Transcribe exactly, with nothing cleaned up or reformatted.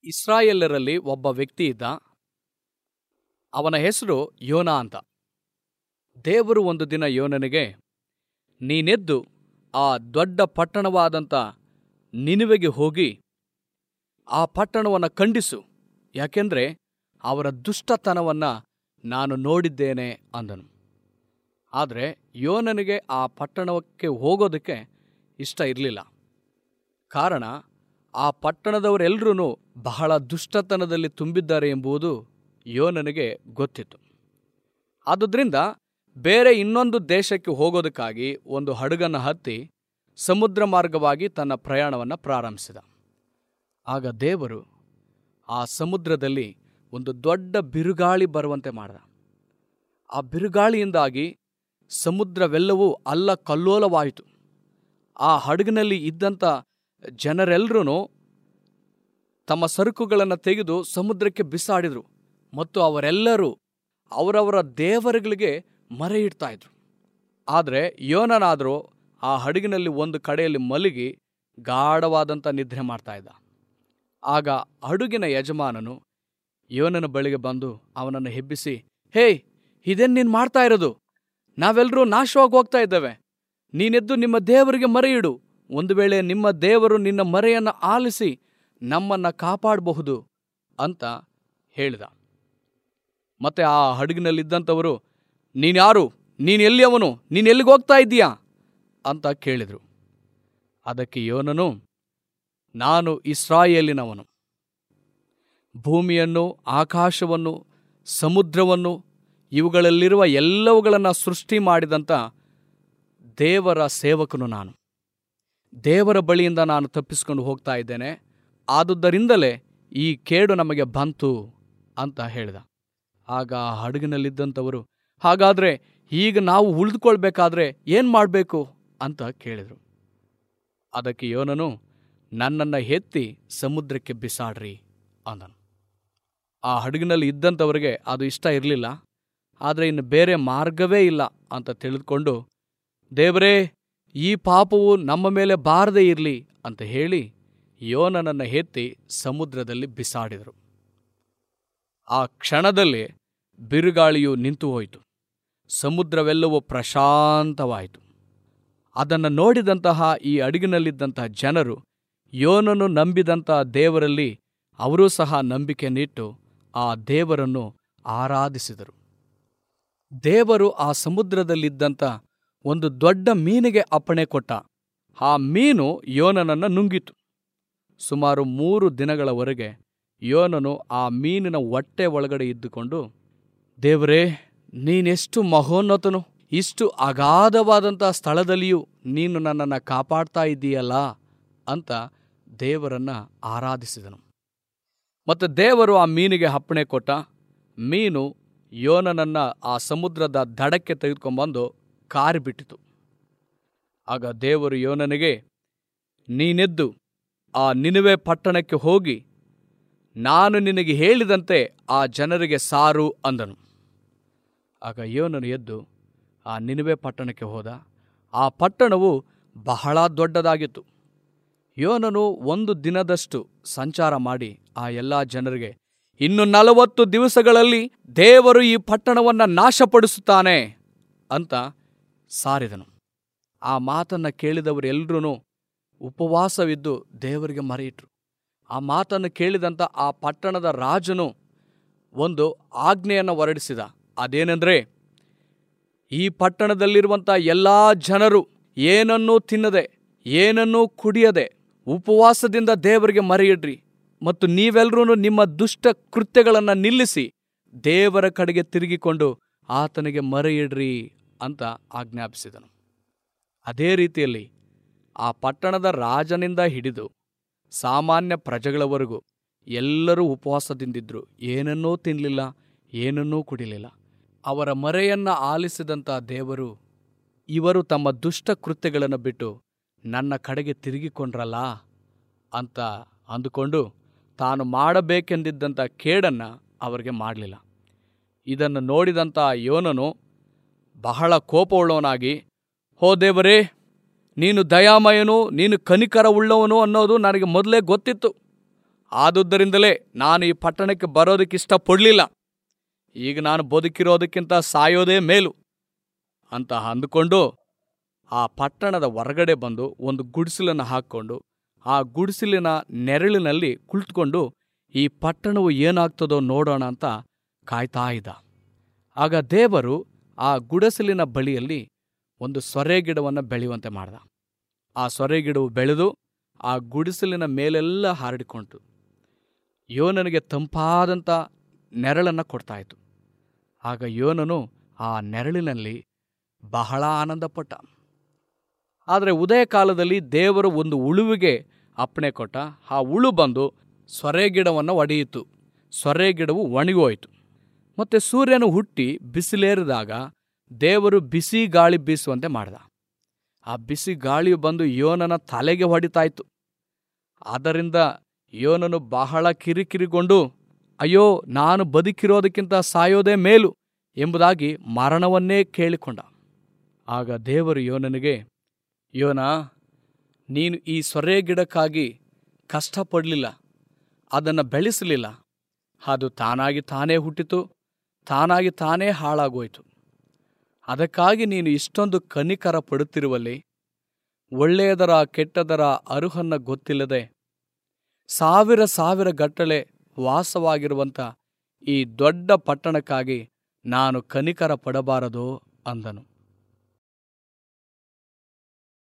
ಇಸ್ರಾಯೇಲರಲ್ಲಿ ಒಬ್ಬ ವ್ಯಕ್ತಿ ಇದ್ದ. ಅವನ ಹೆಸರು ಯೋನ ಅಂತ. ದೇವರು ಒಂದು ದಿನ ಯೋನನಿಗೆ, ನೀನೆದ್ದು ಆ ದೊಡ್ಡ ಪಟ್ಟಣವಾದಂಥ ನಿನೆವೆಗೆ ಹೋಗಿ ಆ ಪಟ್ಟಣವನ್ನು ಖಂಡಿಸು, ಯಾಕೆಂದರೆ ಅವರ ದುಷ್ಟತನವನ್ನು ನಾನು ನೋಡಿದ್ದೇನೆ ಅಂದನು. ಆದರೆ ಯೋನನಿಗೆ ಆ ಪಟ್ಟಣಕ್ಕೆ ಹೋಗೋದಕ್ಕೆ ಇಷ್ಟ ಇರಲಿಲ್ಲ. ಕಾರಣ, ಆ ಪಟ್ಟಣದವರೆಲ್ಲರೂ ಬಹಳ ದುಷ್ಟತನದಲ್ಲಿ ತುಂಬಿದ್ದಾರೆ ಎಂಬುದು ಯೋನನಿಗೆ ಗೊತ್ತಿತ್ತು. ಆದುದರಿಂದ ಬೇರೆ ಇನ್ನೊಂದು ದೇಶಕ್ಕೆ ಹೋಗೋದಕ್ಕಾಗಿ ಒಂದು ಹಡಗನ್ನು ಹತ್ತಿ ಸಮುದ್ರ ಮಾರ್ಗವಾಗಿ ತನ್ನ ಪ್ರಯಾಣವನ್ನು ಪ್ರಾರಂಭಿಸಿದ. ಆಗ ದೇವರು ಆ ಸಮುದ್ರದಲ್ಲಿ ಒಂದು ದೊಡ್ಡ ಬಿರುಗಾಳಿ ಬರುವಂತೆ ಮಾಡಿದ. ಆ ಬಿರುಗಾಳಿಯಿಂದಾಗಿ ಸಮುದ್ರವೆಲ್ಲವೂ ಅಲ್ಲ ಕಲ್ಲೋಲವಾಯಿತು. ಆ ಹಡಗಿನಲ್ಲಿ ಇದ್ದಂಥ ಜನರೆಲ್ಲರೂ ತಮ್ಮ ಸರಕುಗಳನ್ನು ತೆಗೆದು ಸಮುದ್ರಕ್ಕೆ ಬಿಸಾಡಿದರು ಮತ್ತು ಅವರೆಲ್ಲರೂ ಅವರವರ ದೇವರುಗಳಿಗೆ ಮರೆ ಇಡ್ತಾ ಇದ್ರು. ಆದರೆ ಯೋನನಾದರೂ ಆ ಹಡಗಿನಲ್ಲಿ ಒಂದು ಕಡೆಯಲ್ಲಿ ಮಲಗಿ ಗಾಢವಾದಂಥ ನಿದ್ರೆ ಮಾಡ್ತಾ ಇದ್ದ. ಆಗ ಹಡಗಿನ ಯಜಮಾನನು ಯೋನನ ಬಳಿಗೆ ಬಂದು ಅವನನ್ನು ಹೆಬ್ಬಿಸಿ, ಹೇ, ಇದೇನು ನೀನು ಮಾಡ್ತಾ ಇರೋದು? ನಾವೆಲ್ಲರೂ ನಾಶವಾಗಿ ಹೋಗ್ತಾ ಇದ್ದೇವೆ. ನೀನೆದ್ದು ನಿಮ್ಮ ದೇವರಿಗೆ ಮರೆ ಇಡು. ಒಂದು ವೇಳೆ ನಿಮ್ಮ ದೇವರು ನಿನ್ನ ಮರೆಯನ್ನು ಆಲಿಸಿ ನಮ್ಮನ್ನು ಕಾಪಾಡಬಹುದು ಅಂತ ಹೇಳಿದ. ಮತ್ತೆ ಆ ಹಡಗಿನಲ್ಲಿದ್ದಂಥವರು, ನೀನ್ಯಾರು? ನೀನು ಎಲ್ಲಿಯವನು? ನೀನು ಎಲ್ಲಿಗೆ ಹೋಗ್ತಾ ಇದ್ದೀಯಾ ಅಂತ ಕೇಳಿದರು. ಅದಕ್ಕೆ ಯೋನನು, ನಾನು ಇಸ್ರಾಯೇಲಿನವನು. ಭೂಮಿಯನ್ನು, ಆಕಾಶವನ್ನು, ಸಮುದ್ರವನ್ನು, ಇವುಗಳಲ್ಲಿರುವ ಎಲ್ಲವುಗಳನ್ನು ಸೃಷ್ಟಿ ಮಾಡಿದಂಥ ದೇವರ ಸೇವಕನು ನಾನು. ದೇವರ ಬಳಿಯಿಂದ ನಾನು ತಪ್ಪಿಸ್ಕೊಂಡು ಹೋಗ್ತಾ ಇದ್ದೇನೆ. ಆದುದರಿಂದಲೇ ಈ ಕೇಡು ನಮಗೆ ಬಂತು ಅಂತ ಹೇಳಿದ. ಆಗ ಹಡಗಿನಲ್ಲಿದ್ದಂಥವರು, ಹಾಗಾದರೆ ಈಗ ನಾವು ಉಳಿದುಕೊಳ್ಬೇಕಾದ್ರೆ ಏನು ಮಾಡಬೇಕು ಅಂತ ಕೇಳಿದರು. ಅದಕ್ಕೆ ಯೋನನು, ನನ್ನನ್ನು ಎತ್ತಿ ಸಮುದ್ರಕ್ಕೆ ಬಿಸಾಡ್ರಿ ಅಂದನು. ಆ ಹಡಗಿನಲ್ಲಿ ಇದ್ದಂಥವರಿಗೆ ಅದು ಇಷ್ಟ ಇರಲಿಲ್ಲ. ಆದರೆ ಇನ್ನು ಬೇರೆ ಮಾರ್ಗವೇ ಇಲ್ಲ ಅಂತ ತಿಳಿದುಕೊಂಡು, ದೇವರೇ, ಈ ಪಾಪವು ನಮ್ಮ ಮೇಲೆ ಬಾರದೇ ಇರಲಿ ಅಂತ ಹೇಳಿ ಯೋನನನ್ನು ಎತ್ತಿ ಸಮುದ್ರದಲ್ಲಿ ಬಿಸಾಡಿದರು. ಆ ಕ್ಷಣದಲ್ಲಿ ಬಿರುಗಾಳಿಯು ನಿಂತು ಹೋಯಿತು. ಸಮುದ್ರವೆಲ್ಲವೂ ಪ್ರಶಾಂತವಾಯಿತು. ಅದನ್ನು ನೋಡಿದಂತಹ ಈ ಹಡಗಿನಲ್ಲಿದ್ದಂತಹ ಜನರು ಯೋನನು ನಂಬಿದಂಥ ದೇವರಲ್ಲಿ ಅವರೂ ಸಹ ನಂಬಿಕೆಯನ್ನಿಟ್ಟು ಆ ದೇವರನ್ನು ಆರಾಧಿಸಿದರು. ದೇವರು ಆ ಸಮುದ್ರದಲ್ಲಿದ್ದಂಥ ಒಂದು ದೊಡ್ಡ ಮೀನಿಗೆ ಅಪ್ಪಣೆ ಕೊಟ್ಟ. ಆ ಮೀನು ಯೋನನನ್ನು ನುಂಗಿತು. ಸುಮಾರು ಮೂರು ದಿನಗಳವರೆಗೆ ಯೋನನು ಆ ಮೀನಿನ ಹೊಟ್ಟೆ ಒಳಗಡೆ ಇದ್ದುಕೊಂಡು, ದೇವರೇ, ನೀನೆಷ್ಟು ಮಹೋನ್ನತನು, ಇಷ್ಟು ಅಗಾಧವಾದಂಥ ಸ್ಥಳದಲ್ಲಿಯೂ ನೀನು ನನ್ನನ್ನು ಕಾಪಾಡ್ತಾ ಇದ್ದೀಯಲ್ಲ ಅಂತ ದೇವರನ್ನು ಆರಾಧಿಸಿದನು. ಮತ್ತು ದೇವರು ಆ ಮೀನಿಗೆ ಅಪ್ಪಣೆ ಕೊಟ್ಟ. ಮೀನು ಯೋನನನ್ನು ಆ ಸಮುದ್ರದ ದಡಕ್ಕೆ ತೆಗೆದುಕೊಂಡ್ಬಂದು ಕಾರಿಬಿಟ್ಟಿತು. ಆಗ ದೇವರು ಯೋನನಿಗೆ, ನೀನೆದ್ದು ಆ ನಿನೆವೆ ಪಟ್ಟಣಕ್ಕೆ ಹೋಗಿ ನಾನು ನಿನಗೆ ಹೇಳಿದಂತೆ ಆ ಜನರಿಗೆ ಸಾರು ಅಂದನು. ಆಗ ಯೋನನು ಎದ್ದು ಆ ನಿನೆವೆ ಪಟ್ಟಣಕ್ಕೆ ಹೋದ. ಆ ಪಟ್ಟಣವು ಬಹಳ ದೊಡ್ಡದಾಗಿತ್ತು. ಯೋನನು ಒಂದು ದಿನದಷ್ಟು ಸಂಚಾರ ಮಾಡಿ ಆ ಎಲ್ಲ ಜನರಿಗೆ, ಇನ್ನು ನಲವತ್ತು ದಿವಸಗಳಲ್ಲಿ ದೇವರು ಈ ಪಟ್ಟಣವನ್ನು ನಾಶಪಡಿಸುತ್ತಾನೆ ಅಂತ ಸಾರಿದನು. ಆ ಮಾತನ್ನು ಕೇಳಿದವರೆಲ್ಲರೂ ಉಪವಾಸವಿದ್ದು ದೇವರಿಗೆ ಮರೆಯಿಟ್ರು. ಆ ಮಾತನ್ನು ಕೇಳಿದಂಥ ಆ ಪಟ್ಟಣದ ರಾಜನು ಒಂದು ಆಜ್ಞೆಯನ್ನು ಹೊರಡಿಸಿದ. ಅದೇನೆಂದರೆ, ಈ ಪಟ್ಟಣದಲ್ಲಿರುವಂಥ ಎಲ್ಲ ಜನರು ಏನನ್ನೂ ತಿನ್ನದೆ, ಏನನ್ನೂ ಕುಡಿಯದೆ ಉಪವಾಸದಿಂದ ದೇವರಿಗೆ ಮರೆಯಿಡ್ರಿ ಮತ್ತು ನೀವೆಲ್ಲರೂ ನಿಮ್ಮ ದುಷ್ಟ ಕೃತ್ಯಗಳನ್ನು ನಿಲ್ಲಿಸಿ ದೇವರ ಕಡೆಗೆ ತಿರುಗಿಕೊಂಡು ಆತನಿಗೆ ಮರೆಯಿಡ್ರಿ ಅಂತ ಆಜ್ಞಾಪಿಸಿದನು. ಅದೇ ರೀತಿಯಲ್ಲಿ ಆ ಪಟ್ಟಣದ ರಾಜನಿಂದ ಹಿಡಿದು ಸಾಮಾನ್ಯ ಪ್ರಜೆಗಳವರೆಗೂ ಎಲ್ಲರೂ ಉಪವಾಸದಿಂದಿದ್ರು. ಏನನ್ನೂ ತಿನ್ನಲಿಲ್ಲ, ಏನನ್ನೂ ಕುಡಿಲಿಲ್ಲ. ಅವರ ಮರೆಯನ್ನು ಆಲಿಸಿದಂಥ ದೇವರು, ಇವರು ತಮ್ಮ ದುಷ್ಟ ಕೃತ್ಯಗಳನ್ನು ಬಿಟ್ಟು ನನ್ನ ಕಡೆಗೆ ತಿರುಗಿಕೊಂಡ್ರಲ್ಲ ಅಂತ ಅಂದುಕೊಂಡು ತಾನು ಮಾಡಬೇಕೆಂದಿದ್ದಂಥ ಕೇಡನ್ನು ಅವರಿಗೆ ಮಾಡಲಿಲ್ಲ. ಇದನ್ನು ನೋಡಿದಂಥ ಯೋನನು ಬಹಳ ಕೋಪವುಳ್ಳವನಾಗಿ, ಹೋ ದೇವರೇ, ನೀನು ದಯಾಮಯನು, ನೀನು ಕನಿಕರವುಳ್ಳವನು ಅನ್ನೋದು ನನಗೆ ಮೊದಲೇ ಗೊತ್ತಿತ್ತು. ಆದುದರಿಂದಲೇ ನಾನು ಈ ಪಟ್ಟಣಕ್ಕೆ ಬರೋದಕ್ಕೆ ಇಷ್ಟಪಡಲಿಲ್ಲ. ಈಗ ನಾನು ಬದುಕಿರೋದಕ್ಕಿಂತ ಸಾಯೋದೇ ಮೇಲು ಅಂತ ಅಂದುಕೊಂಡು ಆ ಪಟ್ಟಣದ ಹೊರಗಡೆ ಬಂದು ಒಂದು ಗುಡಿಸಲನ್ನು ಹಾಕ್ಕೊಂಡು ಆ ಗುಡಿಸಲಿನ ನೆರಳಿನಲ್ಲಿ ಕುಳಿತುಕೊಂಡು ಈ ಪಟ್ಟಣವು ಏನಾಗ್ತದೋ ನೋಡೋಣ ಅಂತ ಕಾಯ್ತಾ ಇದ್ದ. ಆಗ ದೇವರು ಆ ಗುಡಿಸಲಿನ ಬಳಿಯಲ್ಲಿ ಒಂದು ಸೊರೆ ಗಿಡವನ್ನು ಬೆಳೆಯುವಂತೆ ಮಾಡ್ದ. ಆ ಸೊರೆ ಗಿಡವು ಬೆಳೆದು ಆ ಗುಡಿಸಲಿನ ಮೇಲೆಲ್ಲ ಹರಡಿಕೊಂಡು ಯೋನನಿಗೆ ತಂಪಾದಂಥ ನೆರಳನ್ನು ಕೊಡ್ತಾಯಿತ್ತು. ಆಗ ಯೋನನು ಆ ನೆರಳಿನಲ್ಲಿ ಬಹಳ ಆನಂದಪಟ್ಟ. ಆದರೆ ಉದಯ ಕಾಲದಲ್ಲಿ ದೇವರು ಒಂದು ಉಳುವಿಗೆ ಅಪ್ಪಣೆ ಕೊಟ್ಟ. ಆ ಉಳು ಬಂದು ಸೊರೆ ಗಿಡವನ್ನು ಒಡೆಯಿತು. ಸೊರೆ ಗಿಡವು ಒಣಗೋಯಿತು. ಮತ್ತು ಸೂರ್ಯನು ಹುಟ್ಟಿ ಬಿಸಿಲೇರಿದಾಗ ದೇವರು ಬಿಸಿ ಗಾಳಿ ಬೀಸುವಂತೆ ಮಾಡ್ದ. ಆ ಬಿಸಿ ಗಾಳಿಯು ಬಂದು ಯೋನನ ತಲೆಗೆ ಹೊಡಿತಾಯಿತು. ಆದ್ದರಿಂದ ಯೋನನು ಬಹಳ ಕಿರಿಕಿರಿಗೊಂಡು, ಅಯ್ಯೋ, ನಾನು ಬದುಕಿರೋದಕ್ಕಿಂತ ಸಾಯೋದೇ ಮೇಲು ಎಂಬುದಾಗಿ ಮರಣವನ್ನೇ ಕೇಳಿಕೊಂಡ. ಆಗ ದೇವರು ಯೋನನಿಗೆ, ಯೋನ, ನೀನು ಈ ಸೊರೆ ಗಿಡಕ್ಕಾಗಿ ಕಷ್ಟಪಡಲಿಲ್ಲ, ಅದನ್ನು ಬೆಳೆಸಲಿಲ್ಲ. ಅದು ತಾನಾಗಿ ತಾನೇ ಹುಟ್ಟಿತು, ತಾನಾಗಿ ತಾನೇ ಹಾಳಾಗೋಯ್ತು. ಅದಕ್ಕಾಗಿ ನೀನು ಇಷ್ಟೊಂದು ಕನಿಕರ ಪಡುತ್ತಿರುವಲ್ಲಿ, ಒಳ್ಳೆಯದರ ಕೆಟ್ಟದರ ಅರುಹನ್ನ ಗೊತ್ತಿಲ್ಲದೆ ಸಾವಿರ ಸಾವಿರ ಗಟ್ಟಲೆ ವಾಸವಾಗಿರುವಂಥ ಈ ದೊಡ್ಡ ಪಟ್ಟಣಕ್ಕಾಗಿ ನಾನು ಕನಿಕರ ಪಡಬಾರದೋ ಅಂದನು.